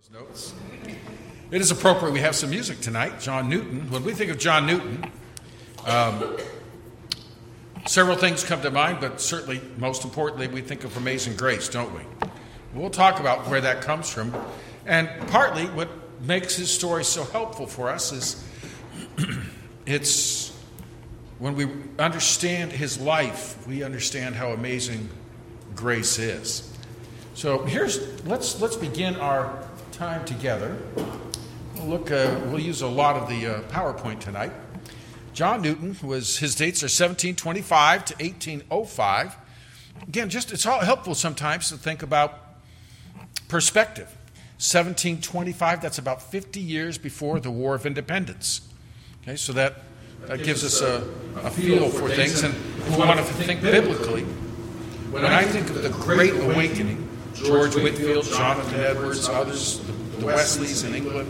Notes. It is appropriate we have some music tonight. John Newton. When we think of John Newton, several things come to mind, but certainly most importantly, we think of Amazing Grace, don't we? We'll talk about where that comes from. And partly what makes his story so helpful for us is it's when we understand his life, we understand how amazing grace is. So let's begin our time together. We'll use a lot of the PowerPoint tonight. John Newton his dates are 1725 to 1805. Again, it's all helpful sometimes to think about perspective. 1725, that's about 50 years before the War of Independence. Okay, so that gives us a feel for things. And if we want to think biblically, when I think of the Great Awakening, George Whitefield, Jonathan Edwards, others, the Wesleys in England,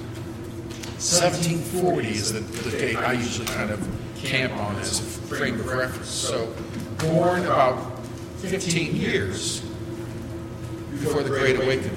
1740 is the date I usually kind of camp on as a frame of reference. So born about 15 years before the Great Awakening.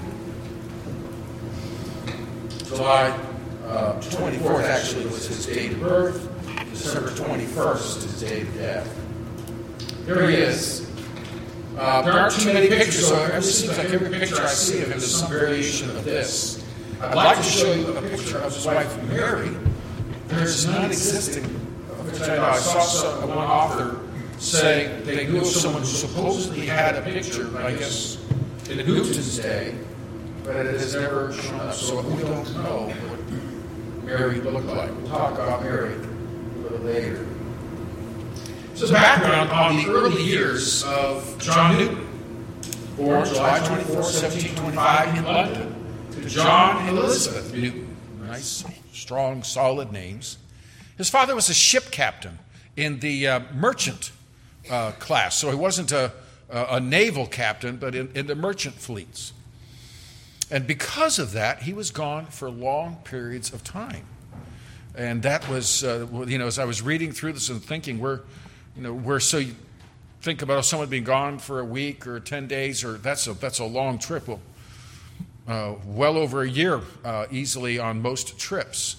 July 24th actually was his date of birth. December 21st is his date of death. There he is. There aren't too many pictures, so it seems like every picture I see of him is some variation of this. I'd like to show you a picture of his wife, Mary. There's non-existing, which I know I saw one author say they knew of someone who supposedly had a picture, I guess, in Newton's day, but it has never shown up, so we don't know what Mary looked like. We'll talk about Mary a little later. So the background on the early years of John Newton, born July 24, 1725 in London, to John and Elizabeth Newton. Nice, strong, solid names. His father was a ship captain in the merchant class, so he wasn't a naval captain, but in the merchant fleets. And because of that, he was gone for long periods of time. And that was, as I was reading through this and thinking, so you think about someone being gone for a week or 10 days, or that's a long trip. Well over a year easily on most trips.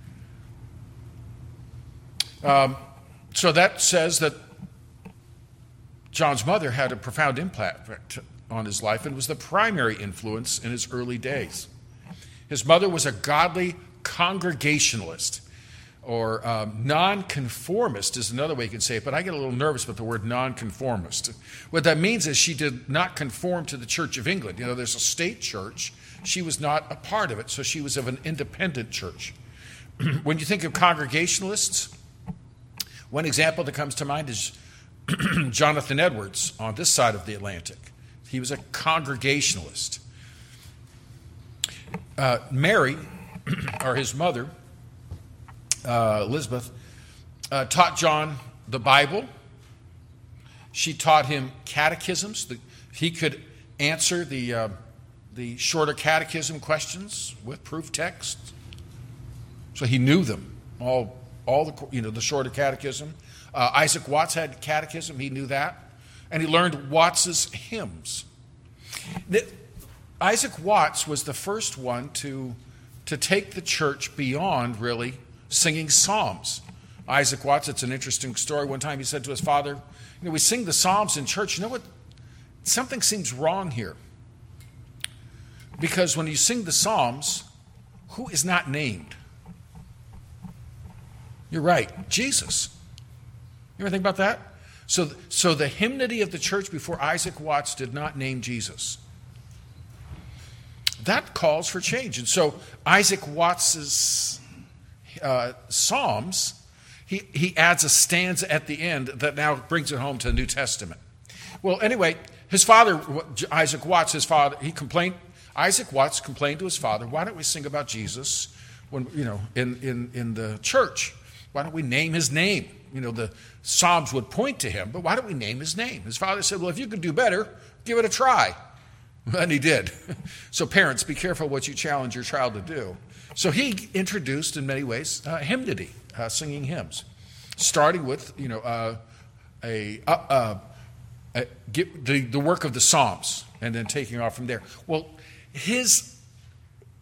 So that says that John's mother had a profound impact on his life and was the primary influence in his early days. His mother was a godly Congregationalist, or nonconformist is another way you can say it, but I get a little nervous with the word nonconformist. What that means is she did not conform to the Church of England. There's a state church. She was not a part of it, so she was of an independent church. When you think of Congregationalists, one example that comes to mind is Jonathan Edwards on this side of the Atlantic. He was a Congregationalist. Mary, or his mother, Elizabeth, taught John the Bible. She taught him catechisms. He could answer the shorter catechism questions with proof text. So he knew them, all the shorter catechism. Isaac Watts had catechism. He knew that. And he learned Watts's hymns. Isaac Watts was the first one to take the church beyond, really, singing psalms. Isaac Watts, it's an interesting story. One time he said to his father, we sing the psalms in church. You know what? Something seems wrong here. Because when you sing the psalms, who is not named? You're right, Jesus. You ever think about that? So the hymnody of the church before Isaac Watts did not name Jesus. That calls for change. And so Isaac Watts's Psalms, he adds a stanza at the end that now brings it home to the New Testament. Well, anyway, his father, Isaac Watts, Isaac Watts complained to his father, why don't we sing about Jesus when, in the church? Why don't we name his name? The Psalms would point to him, but why don't we name his name? His father said, well, if you can do better, give it a try. And he did. So parents, be careful what you challenge your child to do. So he introduced, in many ways, hymnody, singing hymns, starting with, the work of the Psalms, and then taking off from there. Well, his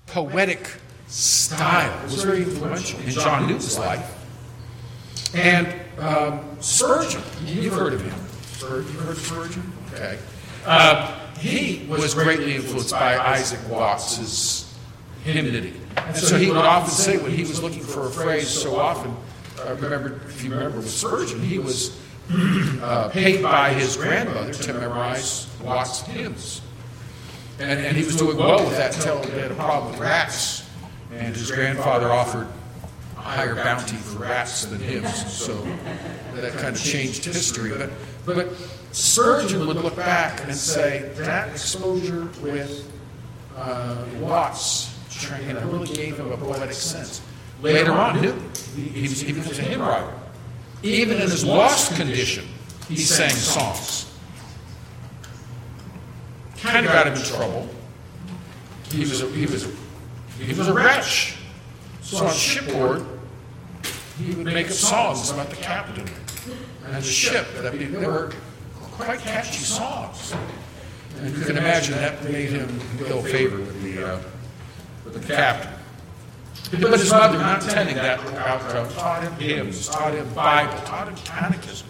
poetic style. It was very influential in John Newton's life. And Spurgeon, you've heard of him. You've heard of Spurgeon? Okay. He was greatly influenced by Isaac Watts's hymnody. And so he would often say when he was looking for a phrase so often, if you remember with Spurgeon, he was paid by his grandmother to memorize Watts' hymns. And he was doing well with that until he had a problem with rats. And his grandfather offered a higher bounty for rats than hymns. So that kind of changed history. But Spurgeon would look back and say that exposure with Watts really gave him a poetic sense. Later on, Newton, he was a hymn writer. Even in his lost condition, he sang songs. Kind of got him in trouble. He was a wretch. So on shipboard, he would make up songs about the captain and the ship. They were quite catchy songs. And you can imagine that made him ill favor with the captain. But his mother, not intending that outcome, taught him hymns, taught him Bible, taught him catechism.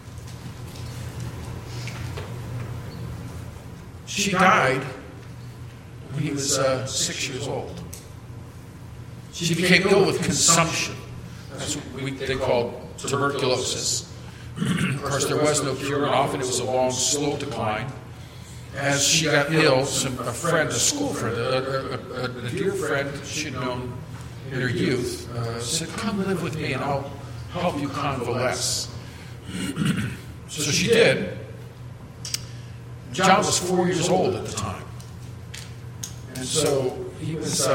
She died when he was 6 years old. She became ill with consumption. That's what they called tuberculosis. Of course, there was no cure, and often it was a long, slow decline. As she got ill, a school friend, a dear friend she'd known in her youth, said, "Come live with me and I'll help you convalesce." So she did. John was 4 years old at the time. And so he was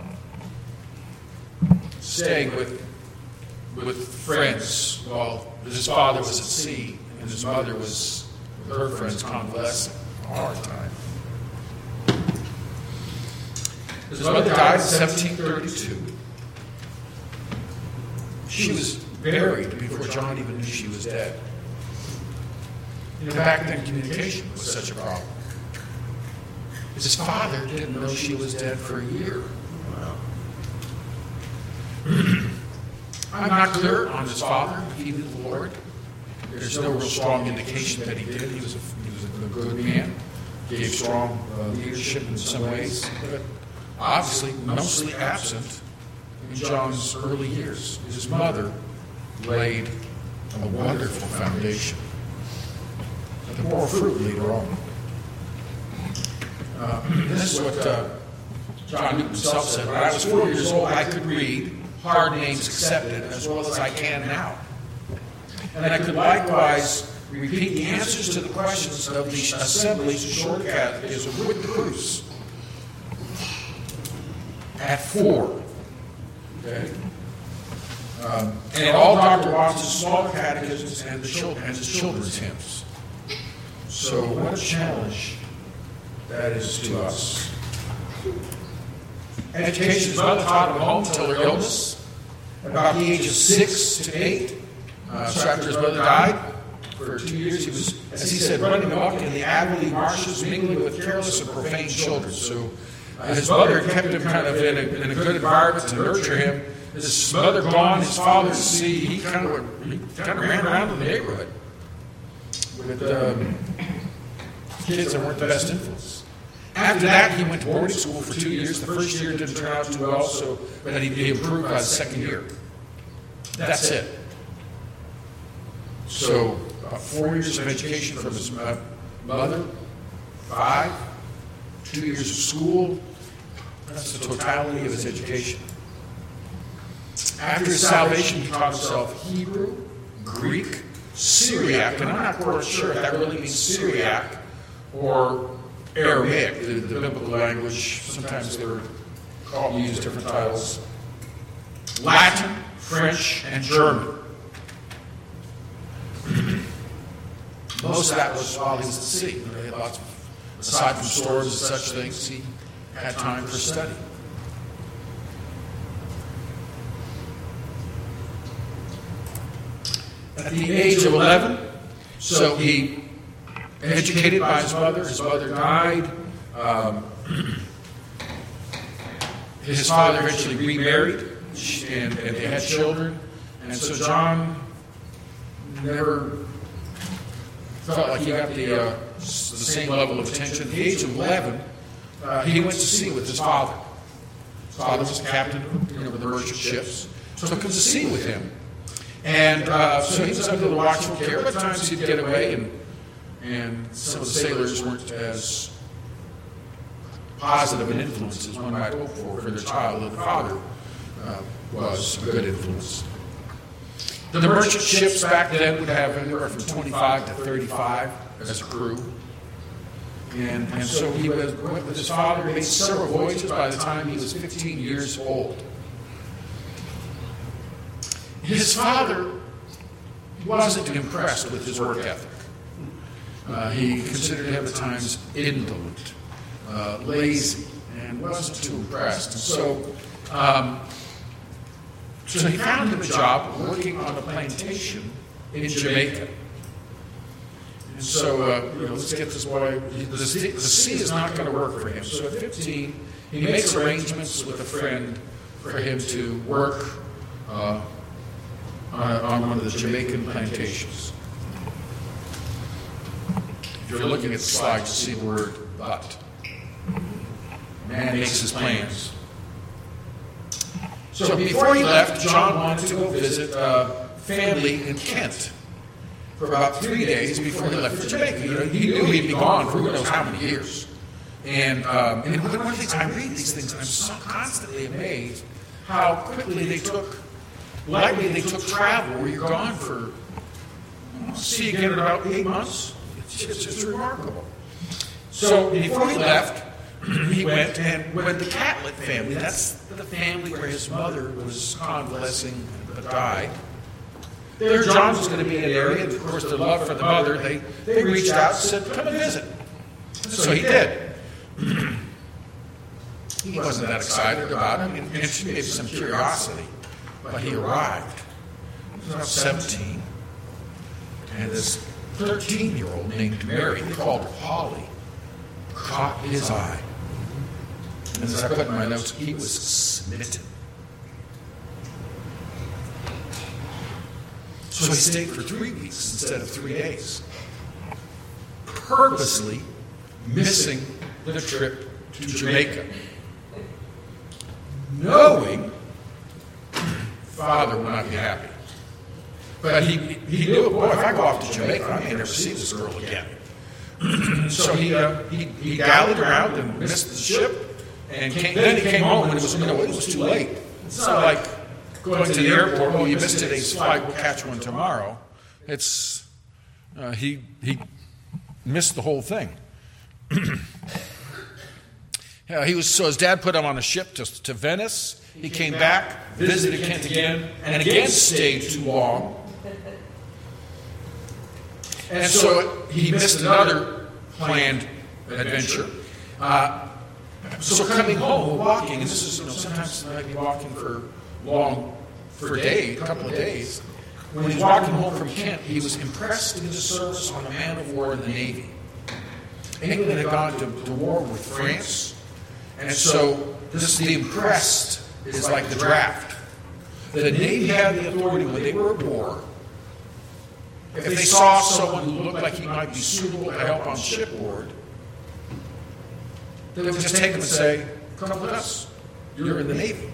staying with friends while his father was at sea and his mother was with her friends convalescing. A hard time. His mother died in 1732. She was buried before John even knew she was dead. Back then, communication was such a problem. His father didn't know she was dead for a year. I'm not clear on his father if he knew the Lord. There's no real strong indication that he did. He was a good man. Gave strong leadership in some ways, but obviously mostly absent in John's early years. His mother laid a wonderful foundation that bore fruit later on. This is what John Newton himself said. When I was 4 years old, I could read, hard names accepted, as well as I can now. And I could likewise repeat the answers to the questions of the Assembly's short catechism with the proofs. At 4. Okay? And all Dr. Watts' small catechisms and his children's hymns. So what a challenge that is to us. Education is not taught at home until her illness. About the age of 6 to 8, so after his mother died, for 2 years he was, as he said, running amok in the Adderley marshes, mingling with careless and profane children. So his mother kept him kind of in a good environment to nurture him. His mother gone, his father at sea, he kind of ran around in the neighborhood with kids that weren't the best influence. After that, he went to boarding school for 2 years. The first year didn't turn out too well, but he improved by the second year. That's it. So, about 4 years of education from his mother, 5, 2 years of school. That's the totality of his education. After his salvation, he taught himself Hebrew, Greek, Syriac, and I'm not quite sure if that really means Syriac or Aramaic, the biblical language. Sometimes they're used different titles. Latin, French, and German. Most of that was while he was at sea. He had lots of, aside from storms and such things, he had time for study. At the age of 11, so he educated by his mother. His mother died. his father eventually remarried, and they had children. And so John never felt like he got the same level of attention. At the age of 11, he went to sea with his father. His father was a captain of the merchant ships. Took him to sea with him. And so he was under the watchful care. But at times he'd get away, and some of the sailors weren't as positive an influence as one might hope for their child. The father was a good influence. The merchant ships back then would have anywhere from 25 to 35 as a crew. And so he went with his father, made several voyages by the time he was 15 years old. His father wasn't impressed with his work ethic. He considered him at times indolent, lazy, and wasn't too impressed. And so he found him a job working on a plantation in Jamaica. And so, let's get this boy, the sea is not going to work for him. So at 15, he makes arrangements with a friend for him to work on one of the Jamaican plantations. If you're looking at the slide, you see the word "but." Man makes his plans. So before he left, John wanted to go visit family in Kent for about 3 days before he left for Jamaica. He knew he'd be gone for who knows how many years. And one of the things I read these things, I'm so constantly amazed how quickly lightly they took travel where you're gone for, see you again in about 8 months. It's just remarkable. So before he left, he went, and when the Catlett family, that's the family where his mother was convalescing but died, there John was going to be in an area, and of course the love for the mother, they reached out and said, come and visit. So he did. He wasn't that excited about it, and maybe some curiosity, but he arrived. He was about 17, and this 13-year-old named Mary, they called her Polly, caught his eye. And as I put in my notes, he was smitten. So he stayed for 3 weeks instead of 3 days, purposely missing the trip to Jamaica, knowing Father would not be happy. But he knew, boy, if I go off to Jamaica, I may never see this girl again. So he gallied around and missed the ship. And then he came home, and it was too late. It's not like going to the airport. Oh, you missed today's flight. We'll catch one tomorrow. It's he missed the whole thing. So his dad put him on a ship to Venice. He came back, visited Kent again, and again stayed too long. And so he missed another planned adventure. So coming home, walking, and this is, sometimes I might be walking for a couple of days. When he was walking home from Kent, he was impressed into service on a man of war in the Navy. England had gone to war with France, and so the impressed is like the draft. The Navy had the authority when they were at war. If they saw someone who looked like he might be suitable to help on shipboard, they would just take him and say, come with us. You're in the Navy.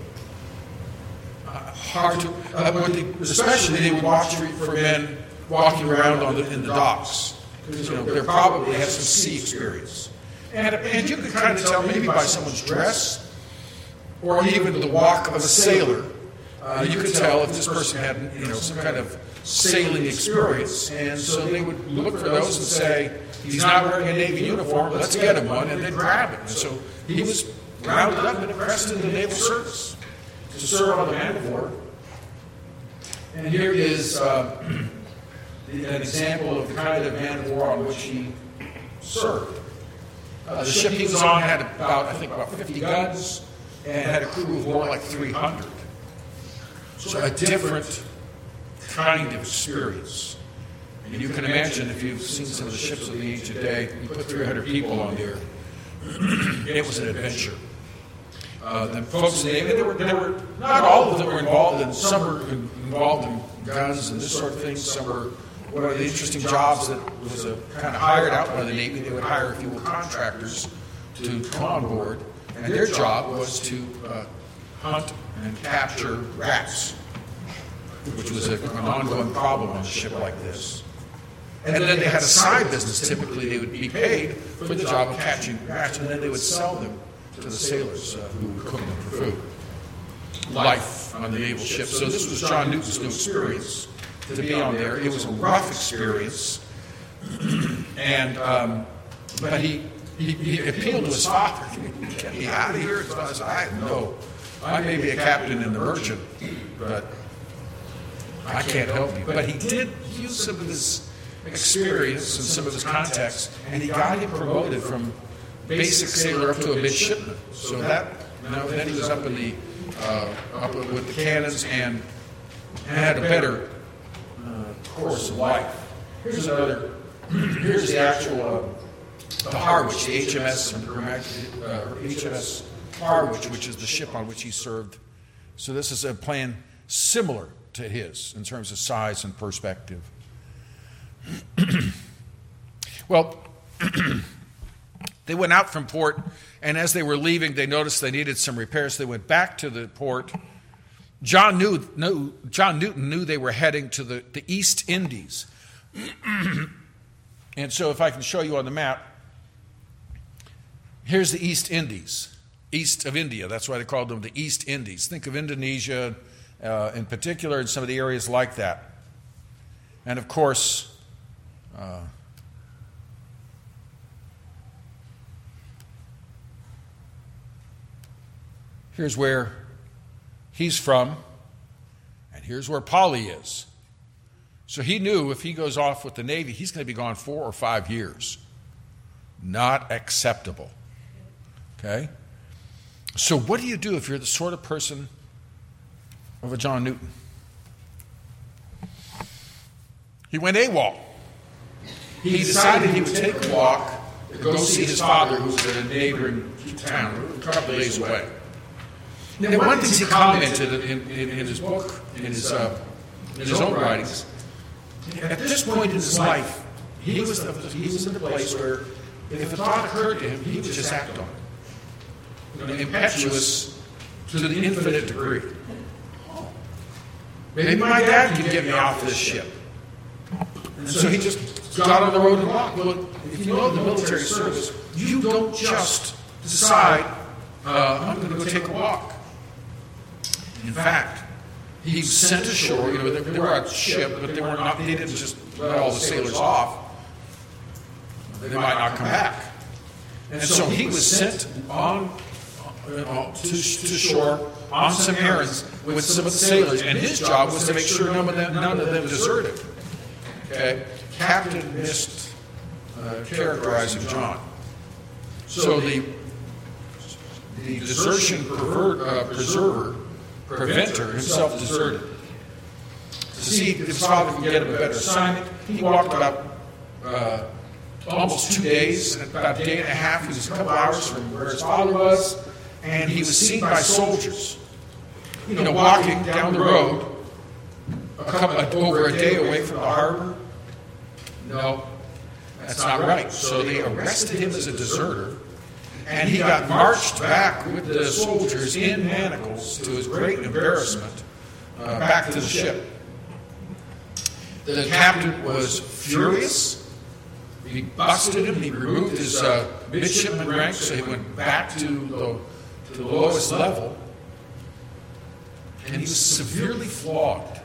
Especially they would watch for men walking around in the docks. Because, they probably have some sea experience. And you could kind of tell maybe by someone's dress or even the walk of a sailor, you could tell if this person had, some kind of sailing experience. And so they would look for those and say, he's not wearing a Navy uniform, let's get him one, and then grab him. And so he was rounded up and impressed in the naval service to serve on the man of war. And here is an example of the kind of man of war on which he served. The ship he was on had about 50 guns and had a crew of more like 300. So a different kind of experience. And you can imagine, if you've seen some of the ships of the ancient day, you put 300 people on there. It was an adventure. the folks in the Navy, they were not all of them were involved in. Some were involved in guns and this sort of thing. Some were one of the interesting jobs that was kind of hired out by the Navy. They would hire, if you will, contractors to come on board, and their job was to hunt and capture rats, which was an ongoing problem on a ship like this. And then they had a side business. Typically, they would be paid for the job of catching rats, and then they would sell them to the sailors who would cook them for food. Life on the naval ship. So this was John Newton's new experience to be on there. It was a rough experience, and but he appealed to his father. Get me out of here. I know I may be a captain in the merchant, but I can't help you. But he did use some of his experience and some of his context, and he got him promoted from basic sailor up to a midshipman. So that then he was up in the up with the cannons and had a better course of life. Here's the actual the Harwich, the HMS HMS Harwich, which is the ship on which he served. So this is a plan similar to his in terms of size and perspective. Well, they went out from port, and as they were leaving, they noticed they needed some repairs. They went back to the port. John Newton knew they were heading to the East Indies. And so if I can show you on the map, here's the East Indies, east of India. That's why they called them the East Indies. Think of Indonesia in particular and some of the areas like that. And of course, here's where he's from, and here's where Polly is. So he knew if he goes off with the Navy, he's going to be gone 4 or 5 years. Not acceptable. Okay? So what do you do if you're the sort of person of a John Newton? He went AWOL. He decided he would take a walk to go see his father, who was in a neighboring town, a couple of days away. Now, one of the things he commented in his book, in his own writings, at this point in his life, he was in the place where if a thought occurred to him, he would just act on it. Impetuous to the infinite degree. Maybe my dad can get me off this ship. And so he just got on the road and walked. Well, if you know the military service, you don't just decide, I'm going to go take a walk. In fact, he was sent ashore. They were on a ship, but they didn't just let all the sailors off. They might not come back. And so he was sent on to shore on some errands with some of the sailors, and his job was to make sure none of them deserted. Okay, Captain missed characterizing John. So the desertion preventer himself deserted. To see if his father could get him a better assignment, he walked about almost 2 days, about a day and a half. He was a couple hours from where his father was, and he was seen by soldiers, walking down the road over a day away from the harbor. No, that's not right. So they arrested him as a deserter, and he got marched back with the soldiers in manacles, to his great embarrassment, back to the ship. The captain was furious. He busted him. He removed his midshipman rank, so he went back to the lowest level. And he was severely flogged.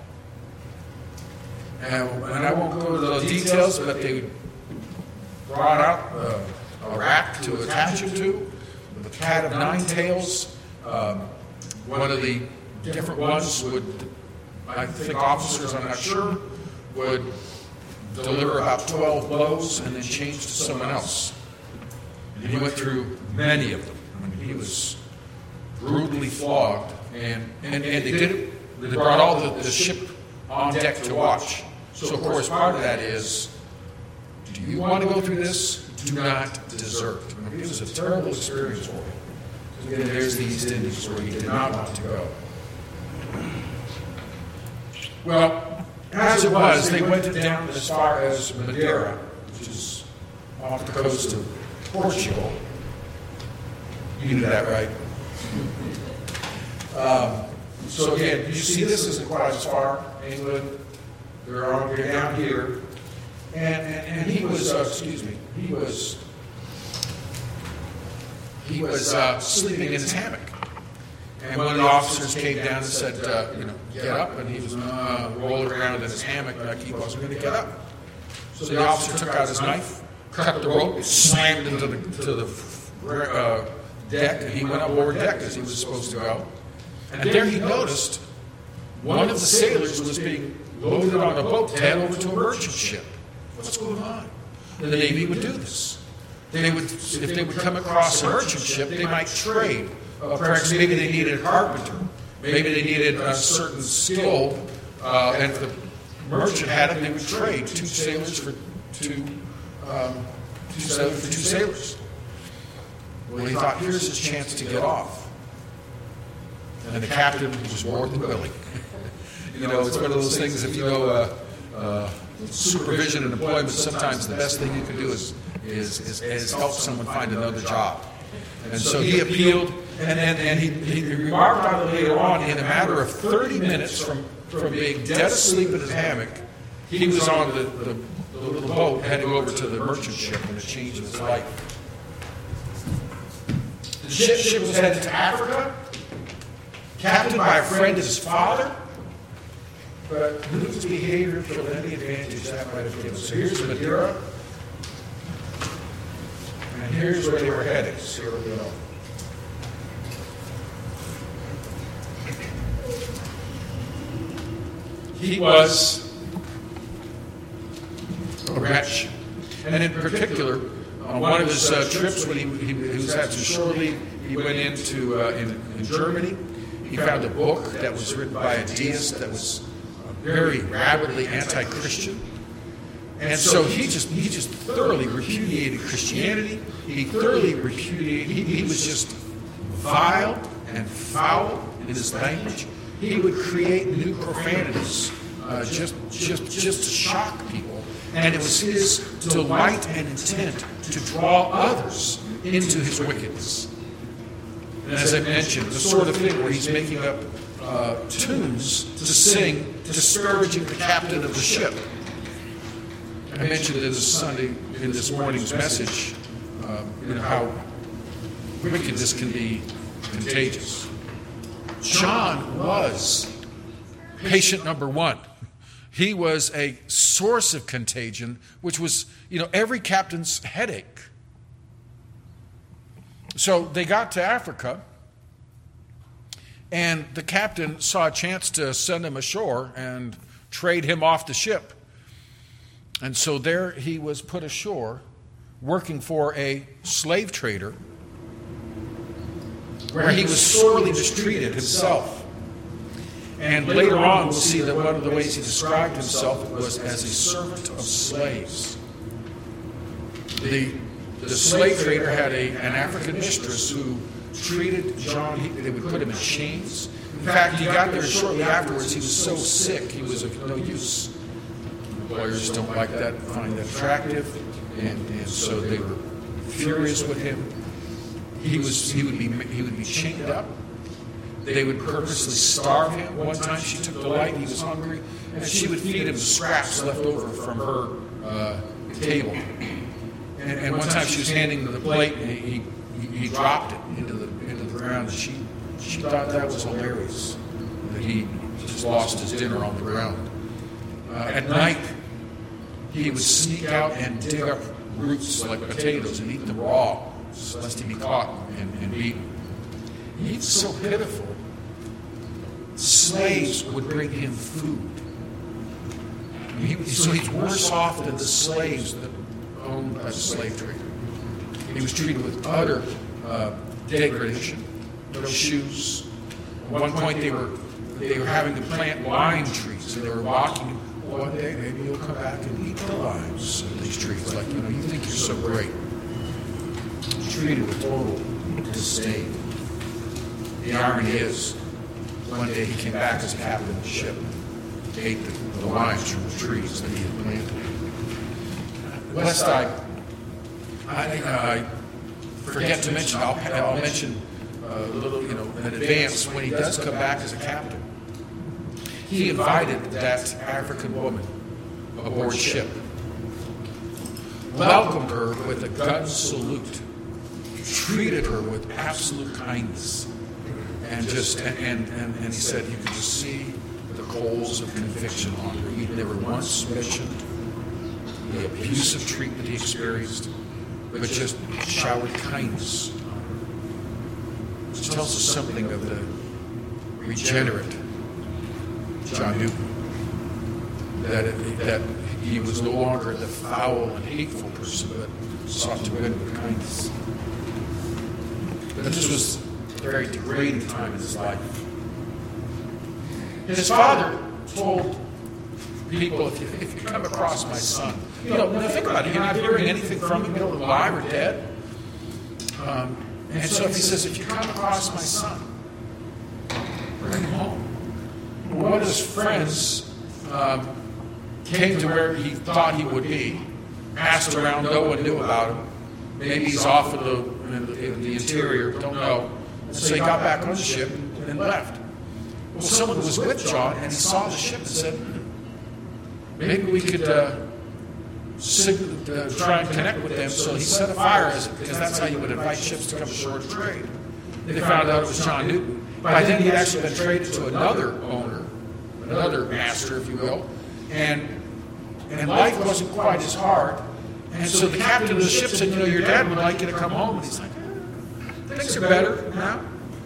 And I won't go into the details, but they brought out a rack to attach him to, the cat of nine tails. One of the different ones would, I think officers, I'm not sure, would deliver about 12 blows and then change to someone else. And he went through many of them. He was brutally flogged, and they did it. They brought all the ship on deck to watch. So, of course, part of that is, do you want to go through this? Do not desert. It was a terrible experience for him. Then there's the East Indies where he did not want to go. Well, as it was, they went down as far as Madeira, which is off the coast of Portugal. You knew that, right? So again, you see this isn't quite as far. England, they're down here. And he was, he was sleeping in his hammock. And one of the officers came down and said, get up. And he was rolling around in his hammock like he wasn't going to get up. So the officer took out his knife, cut the rope, slammed into the deck, and he went up over deck as he was supposed to go. And there he noticed one of the sailors was being loaded on a boat to head over to a merchant ship. What's going on? The Navy would do this. If they would come across a merchant ship, they might trade. Perhaps maybe they needed a carpenter. Maybe they needed a certain skill, and if the merchant had it, they would trade two sailors for two sailors. Well, he thought, here's his chance to get off. And the captain was more than willing. It's one of those things, if you know supervision and employment, sometimes the best thing you can do is help someone find another job. And so he appealed, and he remarked on it later on, in a matter of 30 minutes from being dead asleep in his hammock, he was on the little boat heading over to the merchant ship, and it changed his life. The ship was headed to Africa, captained by a friend of his father, but Newton's behavior killed any advantage that might have given. So here's Madeira, and here's where they were headed, Sierra Leone. He was a wretch, and in particular, on one of his trips when he was at shore leave, he went into in Germany. He found a book that was written by a deist that was very rabidly anti-Christian, and so he just thoroughly repudiated Christianity. He thoroughly repudiated. He was just vile and foul in his language. He would create new profanities just to shock people, and it was his delight and intent to draw others into his wickedness. And as I mentioned, the sort of thing where he's making up tunes to sing, disparaging the captain of the ship. I mentioned it in this morning's message, how wickedness can be contagious. John was patient number one. He was a source of contagion, which was, every captain's headache. So they got to Africa, and the captain saw a chance to send him ashore and trade him off the ship. And so there he was put ashore, working for a slave trader, where he was sorely mistreated himself. And later on, we'll see that one of the ways he described himself was as a servant of slaves. The slave trader had an African mistress who treated John. They would put him in chains. In fact, he got there shortly afterwards. He was so sick, he was of no use. Employers don't like that, find that attractive, and so they were furious with him. He would be chained up. They would purposely starve him. One time she took delight, he was hungry, and she would feed him scraps left over from her table. And one time she was handing him the plate, and he dropped it into the ground, and she thought that was hilarious, that he just lost his dinner on the ground. At night, he would sneak out and dig up roots like potatoes and eat them raw, lest he be caught and beaten. He was so pitiful. Slaves would bring him food. So he's worse off than the slaves that owned by the slave trader. He was treated with utter degradation. No shoes. At one point they were having to plant lime trees, and they were mocking him. One day maybe you'll come back and eat the limes of these trees. Like, you think you're so great. He's treated with total disdain. The irony is, one day he came back as a captain of the ship, ate the limes from the trees that he had planted. Lest I forget to mention, I'll mention a little, in advance, when he does come back as a captain, he invited that African woman aboard ship, welcomed her with a gun salute, treated her with absolute kindness, and he said you could just see the coals of conviction on her. He'd never once mentioned the abusive treatment he experienced, but just showered kindness on her. Which tells us something of the regenerate John Newton, that he was no longer the foul and hateful person, but sought to win with kindness. But this was a very degrading time in his life. His father told people, if you come across my son, now think about it, you're not hearing anything from him, alive or dead. And so he says, if you come across my son, bring him home. One of his friends came to where he thought he would be, asked around, no one knew about him. Maybe he's off in the interior, don't know. So he got back on the ship and left. Well, someone was with John, and he saw the ship and said, maybe we could try and connect with them. So he set a fire, because that's how you would invite ships to come ashore to trade. They found out it was John Newton. By then, he had actually been traded to another owner, another master, if you will, and life wasn't quite as hard. And so the captain of the ship said, your dad would like you to come home. And he's like, things are better now.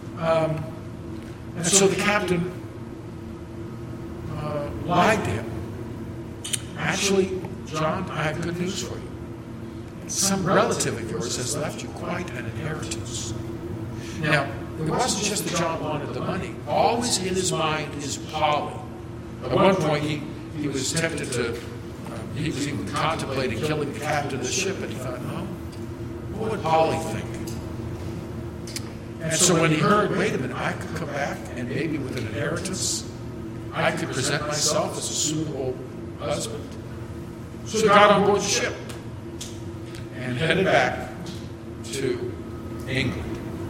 And so the captain lied to him. Actually, John, I have good news for you. Some relative of yours has left you quite an inheritance. Now, it wasn't just that John wanted the money. Always in his mind is Polly. At one point, he was tempted to, he was even contemplating killing the captain of the ship, and he thought, no, what would Polly think? And so when he heard, wait a minute, I could come back, and maybe with an inheritance, I could present myself as a suitable husband. So he got on board the ship and headed back to England.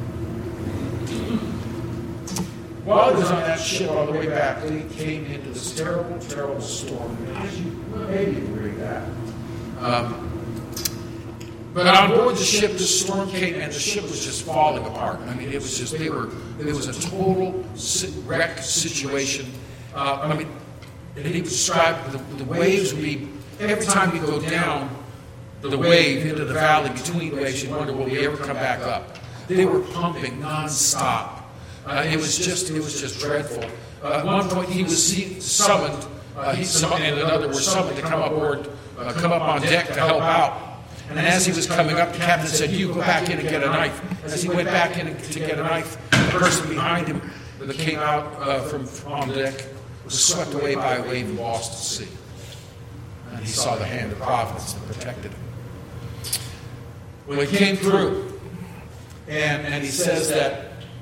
While he was on that ship on the way back, they came into this terrible, terrible storm. Maybe you can read that. But on board the ship, the storm came, and the ship was just falling apart. I mean, it was just, it was a total wreck situation. And he described the waves would be, every time you go down the wave into the valley between waves, you wonder, will we ever come back up? They were pumping nonstop. It was just dreadful. At one point, he was summoned, and another were summoned to come aboard, come up on deck to help out. And as he was coming up, the captain said, you go back in and get a knife. As he went back in to get a knife, the person behind him that came out from on deck was swept away by a wave and lost at sea. And he saw the hand of providence that protected him. Well, he came through, and he says that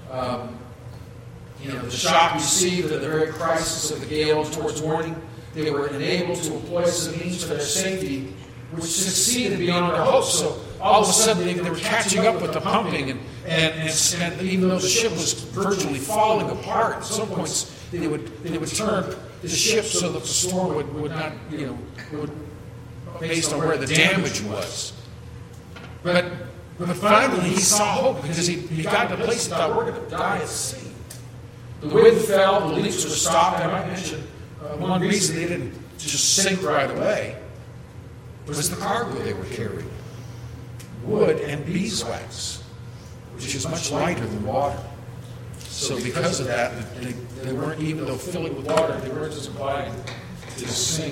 the shock received at the very crisis of the gale towards morning, they were enabled to employ some means for their safety, which succeeded beyond their hopes. So all of a sudden they were catching up with the pumping, and even though the ship was virtually falling apart, at some points they would turn the ship so that the storm would not, based on where the damage was. But finally he saw hope, because he got to a place he thought, we're going to die at sea. The wind fell, the leaks were stopped. I might mention one reason they didn't just sink right away was the cargo they were carrying. Wood and beeswax, which is much lighter than water. So because of that, they weren't, even though filling with water, they weren't just inclined to sink.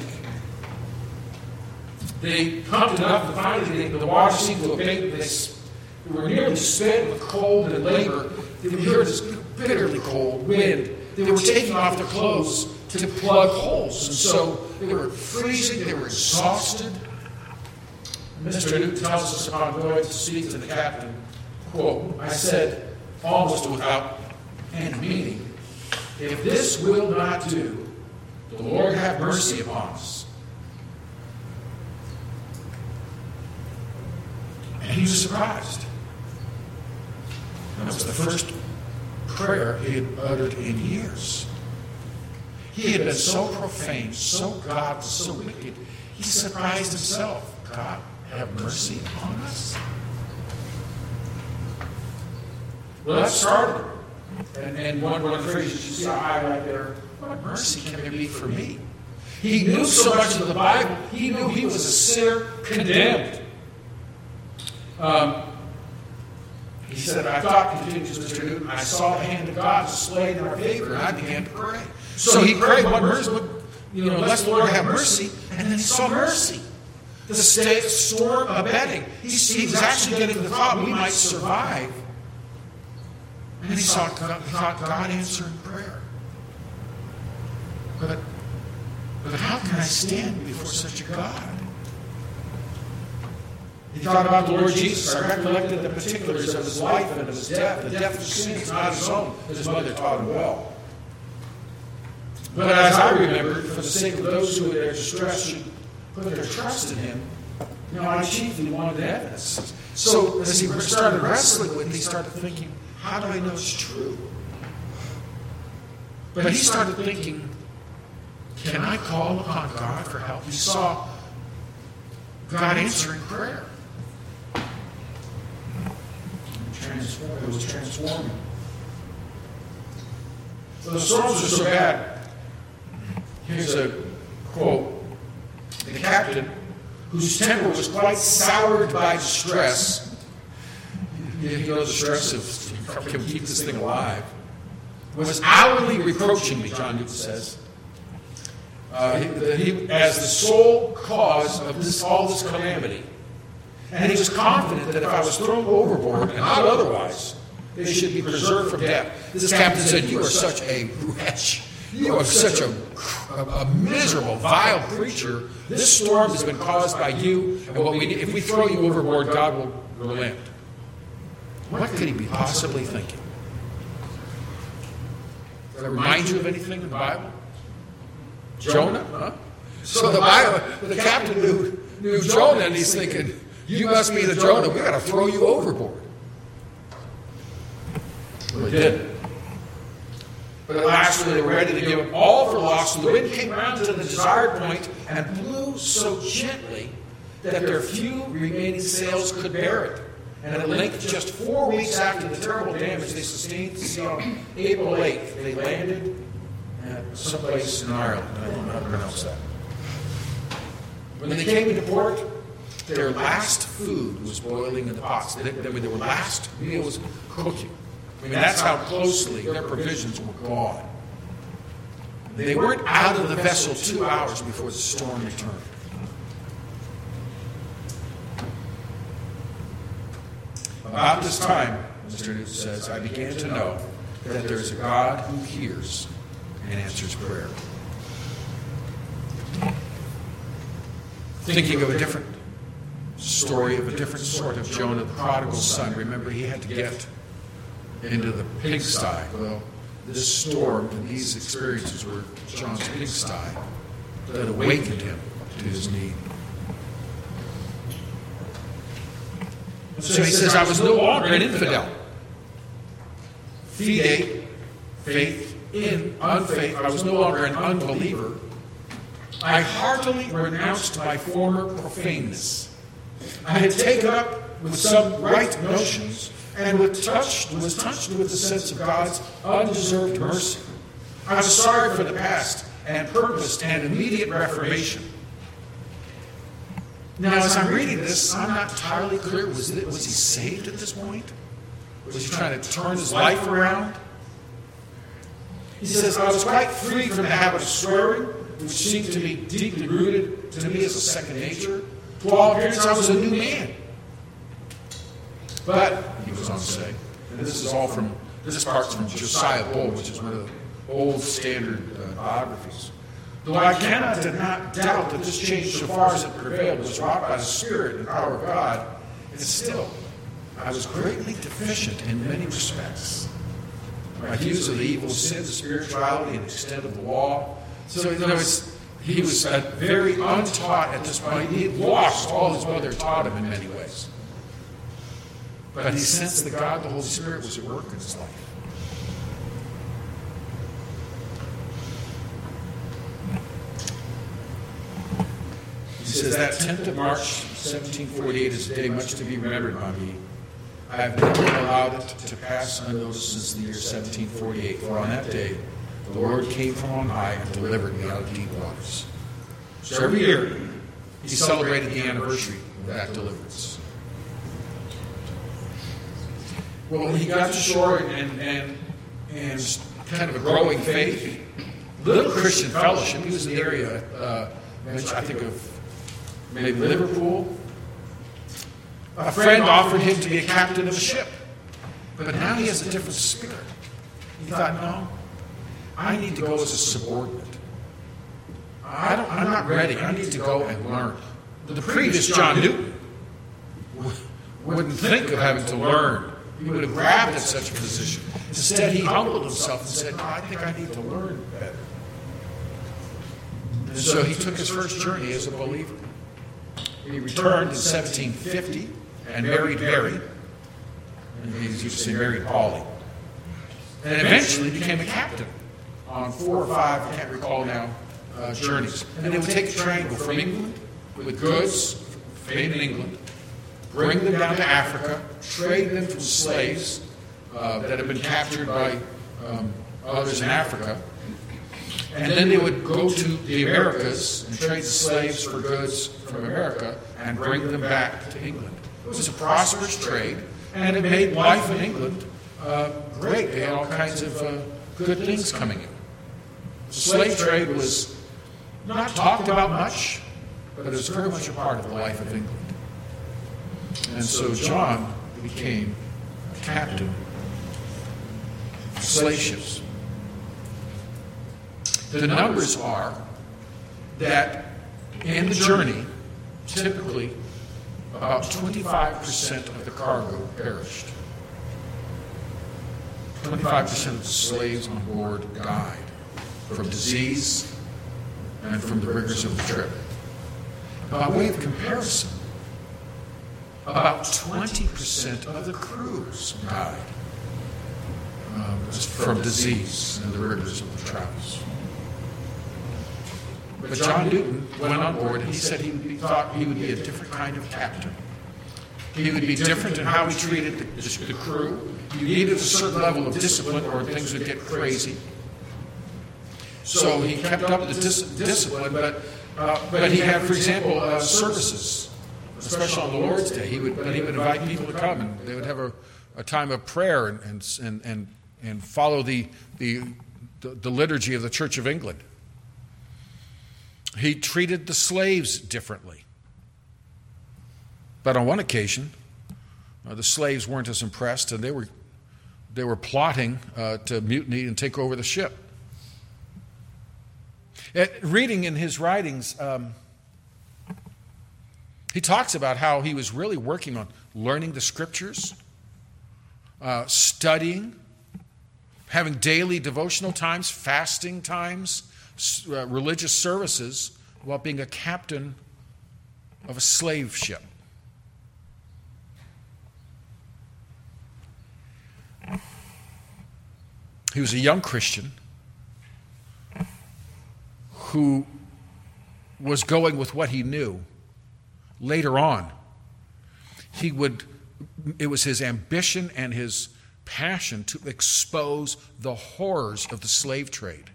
They pumped enough, and finally the water seemed to abate. They were nearly spent with cold and labor. They would hear this bitterly cold wind. They were taking off their clothes to plug holes. And so they were freezing, they were exhausted. Mr. Newton tells us upon going to speak to the captain, quote, I said, almost without and meaning, if this will not do, the Lord have mercy upon us. And he was surprised. That was the first prayer he had uttered in years. He had been so profane, so godless, so wicked, he surprised himself. God, have mercy upon us. Well, that started. And one of the phrases you see I highlight there, what mercy can there be for me? He knew so much of the Bible. He knew he was a sinner condemned. He said, I thought, continues Mr. Newton, I saw the hand of God displayed in our favor, and I began to pray. So he prayed, what mercy, bless the Lord, have mercy, and then he saw mercy. The storm abating. He was actually getting the thought we might survive. And he thought God answering prayer. But how can I stand before such a God? He thought about the Lord Jesus. I recollected the particulars of his life and of his death. The death of sin is not his own, as his mother taught him well. But as I remembered, for the sake of those who in their distress should put their trust in him, I chiefly wanted evidence. So as he started wrestling with it, he started thinking, how do I know it's true? But he started thinking, can I call upon God for help? He saw God answering prayer. It was transforming. So the storms are so bad. Here's a quote. The captain, whose temper was quite soured by distress, the stress of can we keep this thing alive, was hourly reproaching me, John Newton says, as the sole cause of all this calamity. And he was confident that if I was thrown overboard and not otherwise, they should be preserved from death. This captain said, you are such a wretch. You are such a miserable, vile creature. This storm has been caused by you, and if we throw you overboard, God will relent. What could he be possibly thinking? Does that remind you of anything in the Bible? Jonah? Huh? So the captain knew Jonah, and he's thinking, you must be the Jonah. We've got to throw you overboard. Well, he did. But at last, when they were ready to give up all for lost, the wind came round to the desired point and blew so gently that their few remaining sails could bear it. And at length, just 4 weeks after the terrible damage they sustained at sea on April 8th, they landed at someplace in Ireland. I don't know how to pronounce that. When they came into port, their last food was boiling in the pots. Their last meal was cooking. I mean, that's how closely their provisions were gone. They weren't out of the vessel 2 hours before the storm returned. About this time, Mr. Newton says, I began to know that there is a God who hears and answers prayer. Thinking of a different story of a different sort of Jonah, the prodigal son. Remember, he had to get into the pigsty. Well, this storm and these experiences were John's pigsty that awakened him to his need. So he says, I was no longer an infidel. Fide, faith, in unfaith. I was no longer an unbeliever. I heartily renounced my former profaneness. I had taken up with some right notions and was touched with the sense of God's undeserved mercy. I was sorry for the past and purposed an immediate reformation. Now, as I'm reading this, I'm not entirely clear. Was he saved at this point? Was he trying to turn his life around? He says, I was quite free from the habit of swearing, which seemed to be deeply rooted to me as a second nature. To all appearance, I was a new man. But, he goes on to say, and this part's from Josiah Bull, which is one of the old standard biographies. Though I cannot not doubt that this change, so far as it prevailed, was wrought by the Spirit and power of God, and still, I was greatly deficient in many respects. He of the evil sin, the spirituality, and extent of the law. So in other words, he was very untaught at this point. He had lost all his mother taught him in many ways. But he sensed that God, the Holy Spirit, was at work in his life. He says, that 10th of March, 1748 is a day much to be remembered by me. I have never allowed it to pass unnoticed since the year 1748, for on that day the Lord came from on high and delivered me out of deep waters. So every year he celebrated the anniversary of that deliverance. Well, when he got to shore and kind of a growing faith, little Christian fellowship, he was in the area, which I think of maybe Liverpool. A friend offered him to be a captain of a ship. But now he has a different spirit. He thought, no, I need to go as a subordinate. I'm not ready. I need to go and learn. The previous John Newton wouldn't think of having to learn. He would have grabbed at such a position. Instead, he humbled himself and said, no, I think I need to learn better. And so he took his first journey as a believer. He returned in 1750 and married Mary. And he used to say married Polly. And eventually became a captain on 4 or 5, I can't recall now, journeys. And they would take a train, go from England with goods made in England, bring them down to Africa, trade them for slaves that had been captured by others in Africa. And then they would go to the Americas and trade the slaves for goods from America and bring them back to England. It was a prosperous trade, and it made life in England great. They had all kinds of good things coming in. The slave trade was not talked about much, but it was very much a part of the life of England. And so John became a captain of slave ships. The numbers are that in the journey, typically about 25% of the cargo perished. 25% of the slaves on board died from disease and from the rigors of the trip. By way of comparison, about 20% of the crews died from disease and the rigors of the travels. But John Newton went on board and he said he thought he would be a different kind of captain. He would be different in how he treated the crew. You needed a certain level of discipline or things would get crazy. So he kept up the discipline, but he had, for example, services, especially on the Lord's Day. He would invite people to come, and they would have a time of prayer and follow the liturgy of the Church of England. He treated the slaves differently. But on one occasion, the slaves weren't as impressed, and they were plotting to mutiny and take over the ship. Reading in his writings, he talks about how he was really working on learning the scriptures, studying, having daily devotional times, fasting times, religious services, while being a captain of a slave ship. He was a young Christian who was going with what he knew. Later on, it was his ambition and his passion to expose the horrors of the slave trade.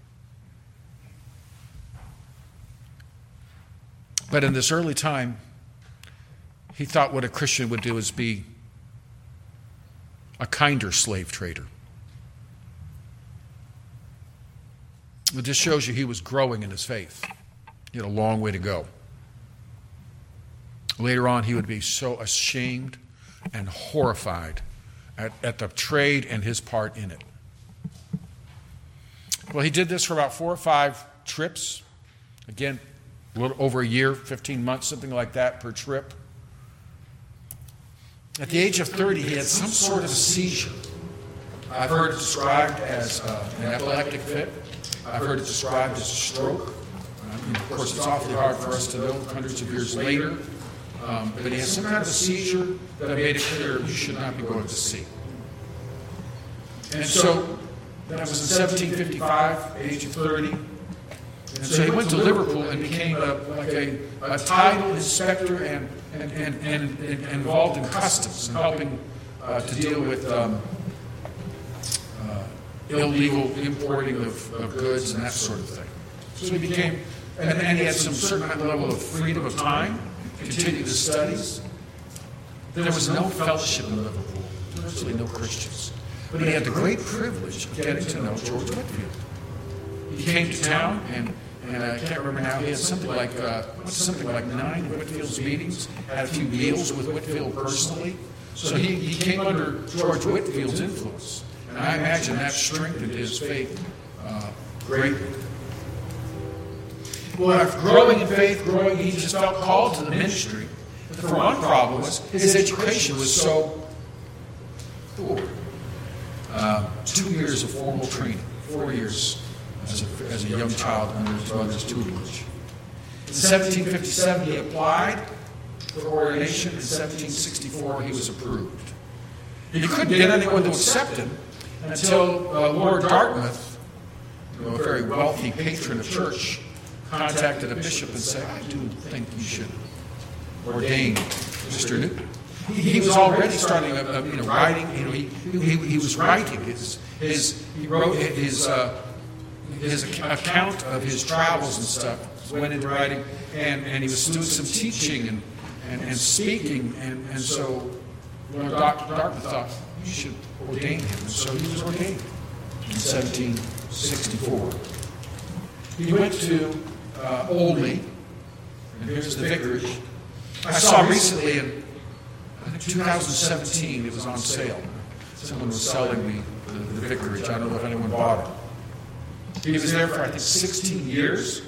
But in this early time, he thought what a Christian would do is be a kinder slave trader. It just shows you he was growing in his faith. He had a long way to go. Later on, he would be so ashamed and horrified at the trade and his part in it. Well, he did this for about 4 or 5 trips. Again, a little over a year, 15 months, something like that per trip. At the age of 30, he had some sort of seizure. I've heard it described as an epileptic fit. I've heard it described as a stroke. Of course, it's awfully hard for us to know hundreds of years later. But he has some kind of a seizure that made it clear you should not be going to sea. And so that was in 1755, age of 30. And so he went to Liverpool and became a title inspector and involved in customs and helping to deal with illegal importing of goods and that sort of thing. So he became, and he had some certain level of freedom of time, continued his studies. There was no fellowship in Liverpool, virtually no Christians. But he had the great privilege of getting to know George Whitefield. He came to town, and I can't remember now, he had something like 9 Whitefield's meetings, had a few meals with Whitefield personally. So he came under George Whitefield's influence. And I imagine that strengthened his faith greatly. Well, growing in faith, he just felt called to the ministry. But for one problem was his education was so poor. 2 years of formal training, 4 years as a young child under his mother's tutelage. In 1757, he applied for ordination. In 1764, he was approved. He couldn't get anyone to accept him until Lord Dartmouth, a very wealthy patron of church, contacted a bishop and said, "I do think you should ordain Mr. Newton." He was already starting, writing. He was writing he wrote his account of his travels and stuff. Went into writing, and he was doing some teaching and speaking, and so Dr. Dartmouth thought you should ordain him, and so he was ordained in 1764. He went to Olney, and here's the vicarage. I saw recently in 2017, it was on sale. Someone was selling me the vicarage. I don't know if anyone bought it. He was there for, I think, 16 years.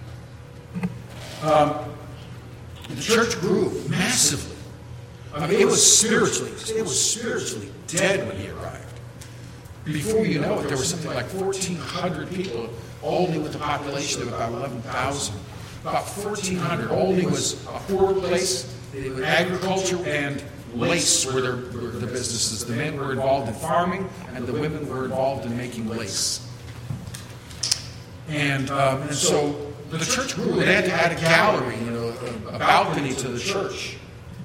The church grew massively. It was spiritually dead when he arrived. Before you know it, there was something like 1,400 people, Olney with a population of about 11,000. About 1,400. Olney was a poor place. Agriculture and lace were the businesses. The men were involved in farming, and the women were involved in making lace. And so the church grew. It had to add a gallery, a balcony to the church.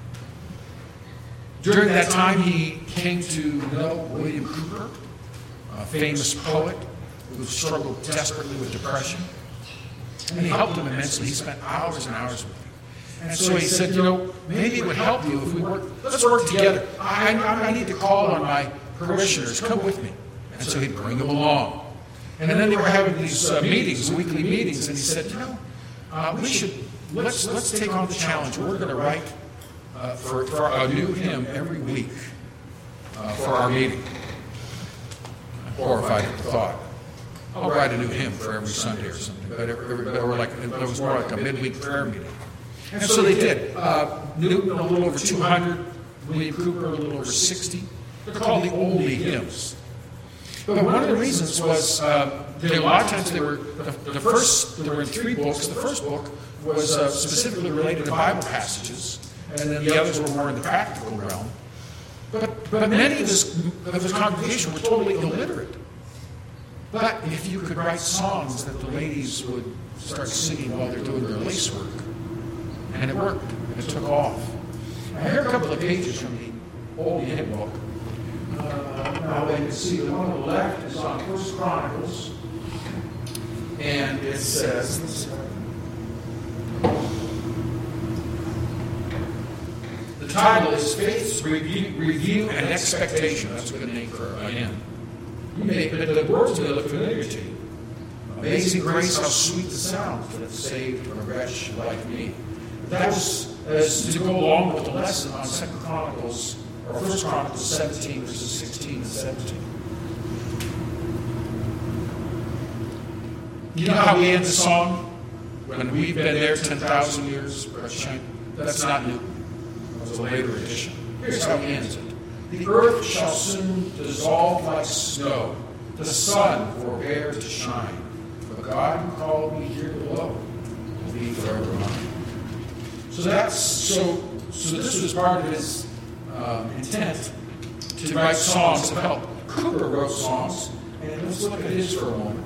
During that time, he came to know William Cooper, a famous poet who struggled desperately with depression. And he helped him immensely. He spent hours and hours with him. And so he said, maybe it would help you if let's work together. I need to call on my parishioners. Come with me. And so he'd bring them along. And then they were having these meetings, weekly meetings, and he said, let's take on the challenge. We're going to write for a new hymn every week for our meeting. I'm horrified at the thought. I'll write a new hymn for every Sunday or something. But it was more like a midweek prayer meeting. And so they did. Newton, a little over 200. William Cooper, a little over 60. They're called the Olney hymns. But one of the reasons was a lot of times they were in 3 books. The first book was specifically related to Bible passages, and then the others were more in the practical realm. But many of his congregation were totally illiterate. But if you could write songs that the ladies would start singing while they're doing their lace work, and it worked, and it took off. Now, here are a couple of pages from the Olney hymn book. Now they can see the one on the left is on 1 Chronicles, and it says, the title is Faith's Review and Expectation. That's a good name for a hymn. But the words may look familiar to you. Amazing grace, how sweet the sound that saved a wretch like me. That was to go along with the lesson on 2 Chronicles, or 1 Chronicles 17, verses 16 and 17. You know how we end the song? When we've been there 10,000 years, that's not new. It was a later edition. Here's how he ends it. The earth shall soon dissolve like snow. The sun forbear to shine. For God who called me here below will be forever mine. So this was part of his intent to write songs of help. Cooper wrote songs, and let's look at his for a moment.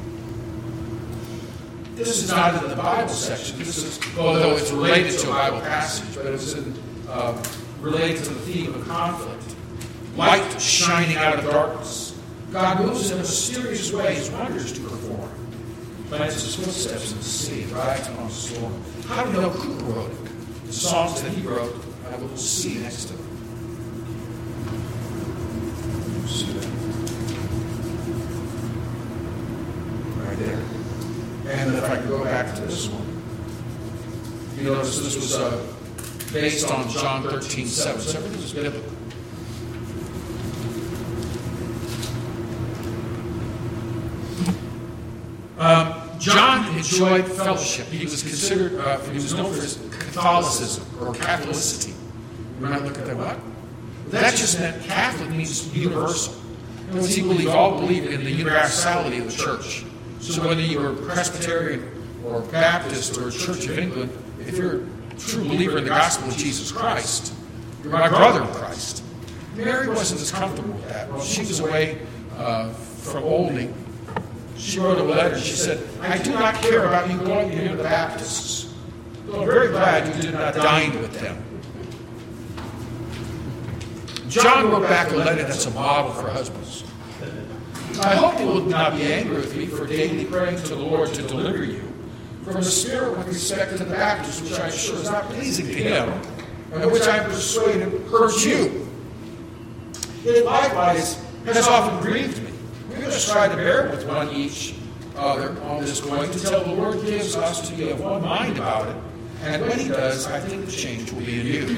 This is not in the Bible section. This is, although it's related to a Bible passage, but it's related to the theme of conflict. Light shining out of darkness. God moves in a mysterious way his wonders to perform. Plants his footsteps in the sea, rides on the storm. How do you know Cooper wrote it? The songs that he wrote have a little sea next to them. See that? Right there. And if I can go back to this one. You notice this was based on John 13:7. So everything was biblical. John enjoyed fellowship. He was considered, he was known for his Catholicism or Catholicity. You might look at that, what? That just meant Catholic means universal. In other words, he all believed in the universality of the church. So whether you were Presbyterian or Baptist or Church of England, if you're a true believer in the gospel of Jesus Christ, you're my brother in Christ. Mary wasn't as comfortable with that. Well, she was away from Olney. She wrote a letter. She said, I do not care about you going to hear the Baptists. Though I'm very glad you did not dine with them. John wrote back a letter that's a model for husbands. I hope you will not be angry with me for daily praying to the Lord to deliver you from a spirit with respect to the Baptists, which I am sure is not pleasing to him, and which I am persuaded hurts you. It likewise has often grieved me. We must try to bear with one each other on this going until the Lord gives us to be of one mind about it. And when he does, I think the change will be in you.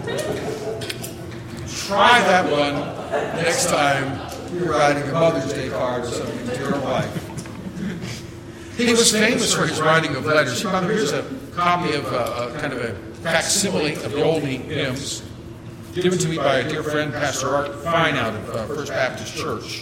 Try that one next time you're writing a Mother's Day card or something to your wife. He was famous for his writing of letters. Here's a copy of kind of a facsimile of the Olney hymns given to me by a dear friend, Pastor Art Fine out of First Baptist Church.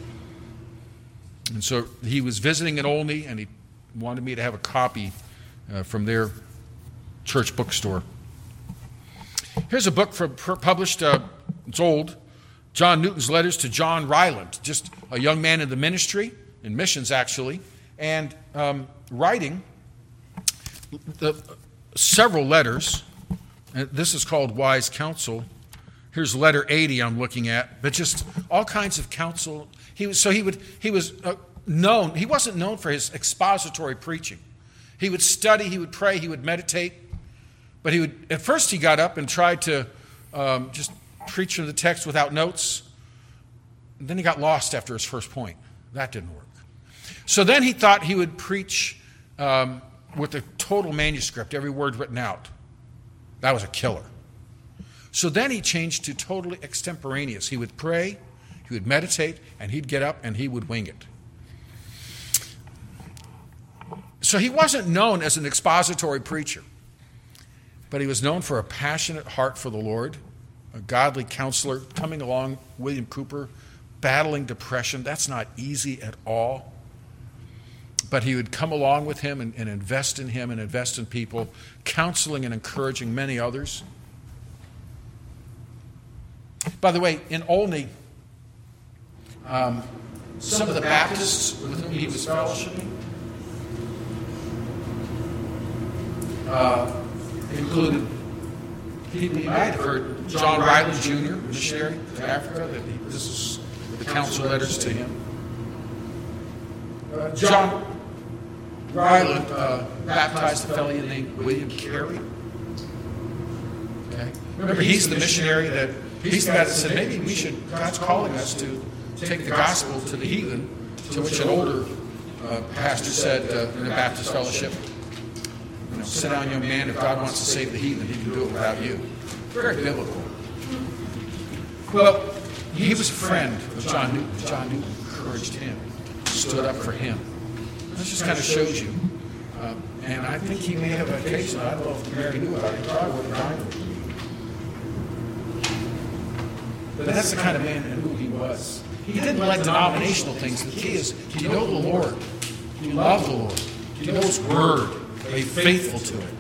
And so he was visiting at Olney, and he wanted me to have a copy from their church bookstore. Here's a book published, it's old, John Newton's Letters to John Ryland, just a young man in the ministry, in missions actually, and writing several letters. And this is called Wise Counsel. Here's letter 80 I'm looking at, but just all kinds of counsel. He was known. He wasn't known for his expository preaching. He would study, he would pray, he would meditate, but at first he got up and tried to just preach from the text without notes. And then he got lost after his first point. That didn't work. So then he thought he would preach with a total manuscript, every word written out. That was a killer. So then he changed to totally extemporaneous. He would pray, he would meditate, and he'd get up and he would wing it. So he wasn't known as an expository preacher, but he was known for a passionate heart for the Lord, a godly counselor, coming along, William Cooper, battling depression. That's not easy at all. But he would come along with him and invest in him and invest in people, counseling and encouraging many others. By the way, in Olney, some of the Baptists with whom he was fellowshipping included people you might have heard. John Ryland Jr., missionary to Africa. This is the counsel letters to him. John Ryland baptized a fellow named William Carey. Okay. Remember, he's the missionary he's the guy that said, maybe God's calling us to take the gospel to the heathen, to which an older pastor said in a Baptist fellowship, sit down, young man, if God wants to save the heathen, he can do it without you. Very biblical. Well, he was a friend of John Newton. John Newton encouraged him, stood up for him. This just kind of shows you. And I think he may have a case, I don't know if Mary knew about it, he probably wouldn't have died with him. But that's the kind of man and who he was. He didn't like denominational things. The key is, do you know the Lord? Do you love the Lord? Do you know His Word? Are you faithful to it?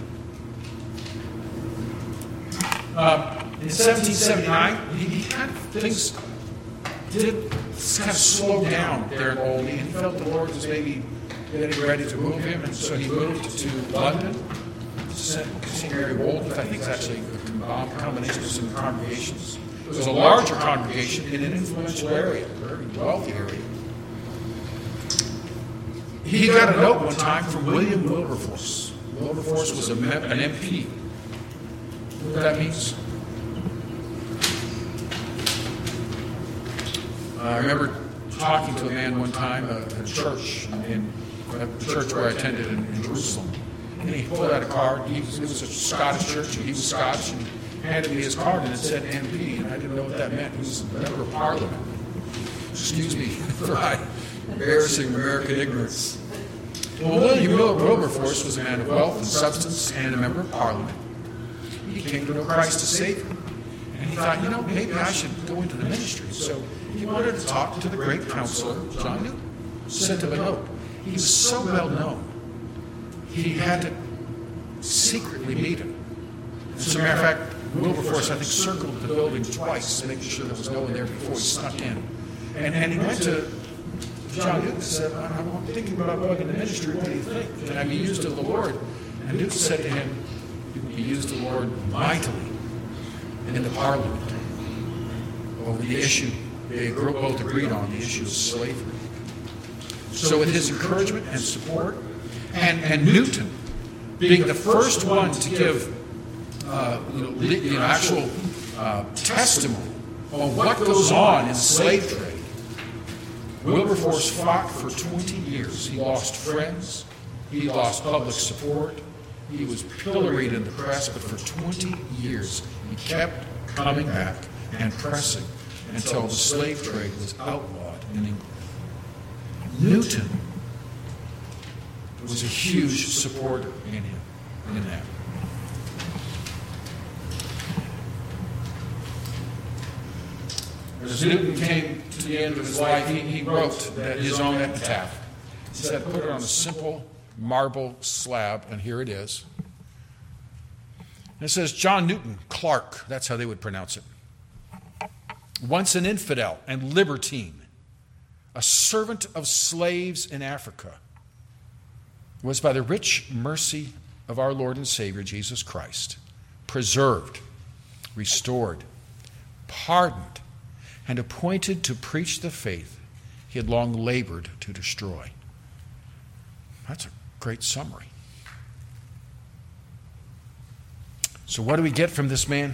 In 1779, he kind of things did kind of slow down there in Olney, and he felt the Lord was maybe getting ready to move him, and so he moved to London. St. Mary Woolf, I think, is actually a combination of some congregations. It was a larger congregation in an influential area, a very wealthy area. He got a note one time from William Wilberforce. Wilberforce was an MP. What that means? I remember talking to a man one time at a church, in a church where I attended in Jerusalem. And he pulled out a card. It was a Scottish church, and he was Scottish, and he handed me his card, and it said MP, and I didn't know what that meant. He was a member of Parliament. Excuse me for my embarrassing American ignorance. Well, William Wilberforce was a man of wealth and substance and a member of Parliament. He came to know Christ as Savior. And he thought, maybe I should go into the ministry. So he wanted to talk to the great counselor, John Newton. Sent him a note. He was so well known, he had to secretly meet him. As a matter of fact, Wilberforce, I think, circled the building twice, making sure there was no one there before he snuck in. And he went to John Newton and said, I'm thinking about going into ministry. What do you think? Can I be used of the Lord? And Newton said to him, you can be used of the Lord mightily in the Parliament over the issue they both agreed on, the issue of slavery. So with his encouragement and support, and Newton being the first one to give actual testimony on what goes on in the slave trade, Wilberforce fought for 20 years. He lost friends. He lost public support. He was pilloried in the press, but for 20 years he kept coming back and pressing until the slave trade was outlawed in England. Newton was a huge supporter in that. As Newton came to the end of his life, he wrote his own epitaph. He said, put it on a simple marble slab, and here it is. And it says, John Newton Clark, that's how they would pronounce it. Once an infidel and libertine, a servant of slaves in Africa, was by the rich mercy of our Lord and Savior Jesus Christ preserved, restored, pardoned, and appointed to preach the faith he had long labored to destroy. That's a great summary. So what do we get from this man?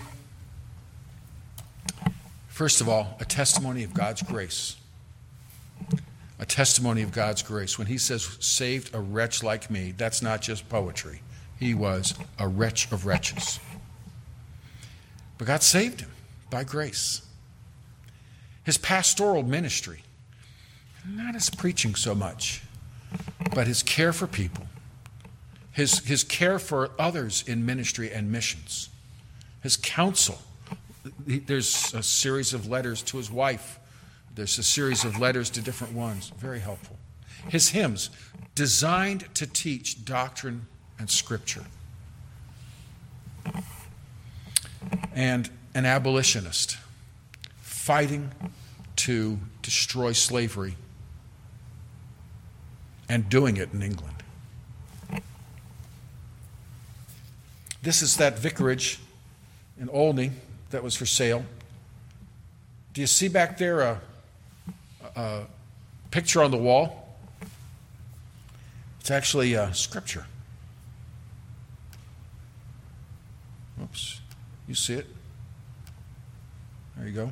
First of all, a testimony of God's grace. A testimony of God's grace. When he says, saved a wretch like me, that's not just poetry. He was a wretch of wretches. But God saved him by grace. His pastoral ministry, not his preaching so much, but his care for people, his care for others in ministry and missions, his counsel. There's a series of letters to his wife. There's a series of letters to different ones. Very helpful. His hymns, designed to teach doctrine and scripture. And an abolitionist, fighting to destroy slavery and doing it in England. This is that vicarage in Olney that was for sale. Do you see back there a picture on the wall? It's actually scripture. Oops. You see it? There you go.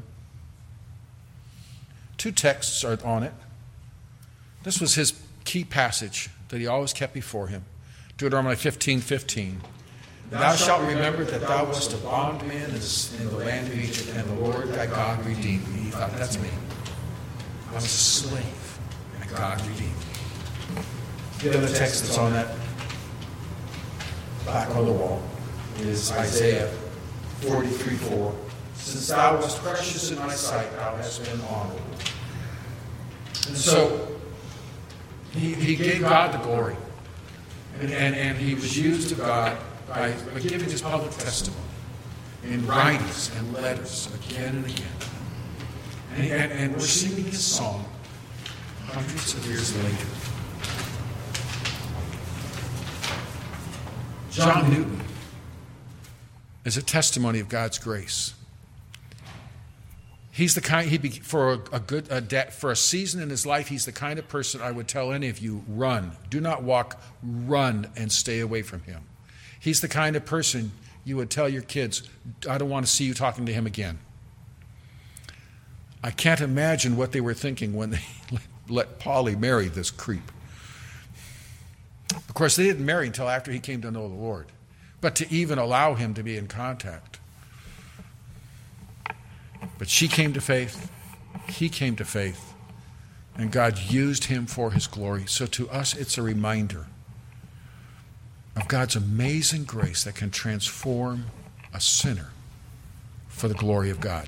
2 texts are on it. This was his key passage that he always kept before him. Deuteronomy 15:15. Thou shalt remember that thou wast a bondman in the land of Egypt, and the Lord thy God redeemed me. He thought, that's me. I was a slave, and God redeemed me. The other text that's on that plaque on the wall is Isaiah 43:4. Since thou wast precious in my sight, thou hast been honorable. And so he gave God the glory. And he was used to God by giving his public testimony in writings and letters again and again. And we're singing his song hundreds of years later. John Newton is a testimony of God's grace. He's the kind, for a season in his life, he's the kind of person I would tell any of you, run. Do not walk, run and stay away from him. He's the kind of person you would tell your kids, I don't want to see you talking to him again. I can't imagine what they were thinking when they let Polly marry this creep. Of course, they didn't marry until after he came to know the Lord. But to even allow him to be in contact. But she came to faith, he came to faith, and God used him for his glory. So to us, it's a reminder of God's amazing grace that can transform a sinner for the glory of God.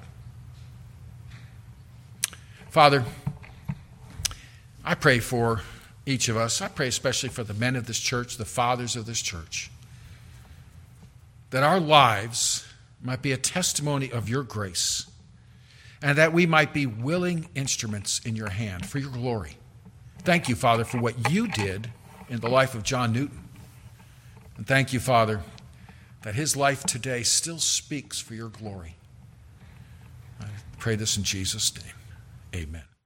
Father, I pray for each of us. I pray especially for the men of this church, the fathers of this church, that our lives might be a testimony of your grace, and that we might be willing instruments in your hand for your glory. Thank you, Father, for what you did in the life of John Newton. And thank you, Father, that his life today still speaks for your glory. I pray this in Jesus' name. Amen.